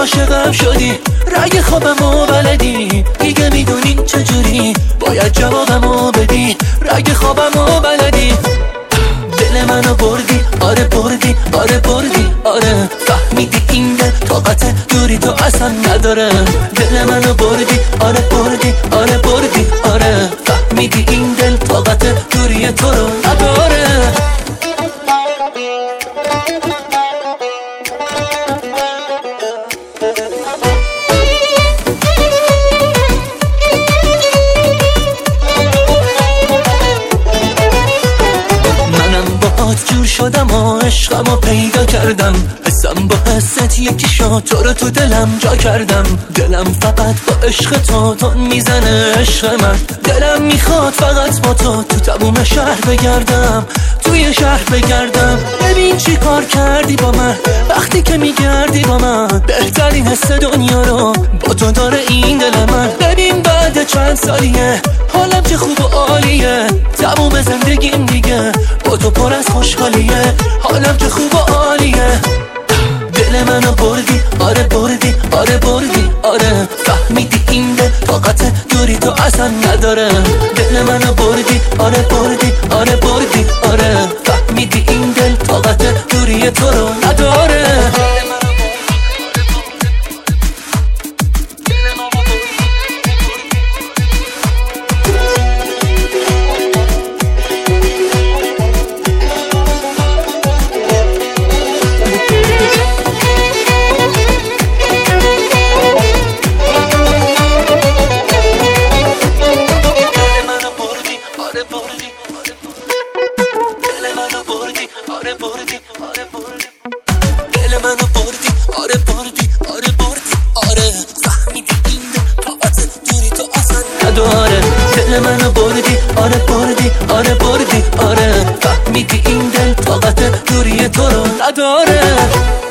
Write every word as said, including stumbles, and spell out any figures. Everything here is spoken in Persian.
عاشقم شدی، رگ خوابمو بلدی، دیگه میدونی چجوری باید جوابمو بدی. رگ خوابمو بلدی، دل منو بردی، آره بردی، آره بردی، آره فهمیدی این دل طاقت دوری تو اصلا نداره. دل منو بردی، آره بردی، آره بردی، آره فهمیدی این دل طاقت دوری تو رو نداره. جور شدم و عشقمو پیدا کردم، حسم با حست یکی شد، تو رو تو دلم جا کردم. دلم فقط با عشق تو تون میزنه عشق من، دلم میخواد فقط با تو تو تموم شهر بگردم، توی شهر بگردم. ببین چی کار کردی با من، وقتی که میگردی با من بهترین حس دنیا رو با تو داره این دل من. ببین بعد چند سالیه حالم چه خوب و عالیه، تموم زندگیم دیگه با تو پر از خوشحالیه. حالم چه خوب و عالیه، دل منو بردی، آره بردی، آره بردی، آره فهمیدی این دل طاقت دوری تو اصلا نداره. دل منو بردی، آره بردی، آره بردی، آره فهمیدی این دل طاقت دوری تو رو نداره. آره بردی، آره بردی، دل منو بردی، آره بردی، آره بردی، آره فهمیدی این دل طاقت دوری تو اصلا نداره. دل منو بردی، آره بردی، آره بردی، آره فهمیدی این دل طاقت دوری تو رو نداره.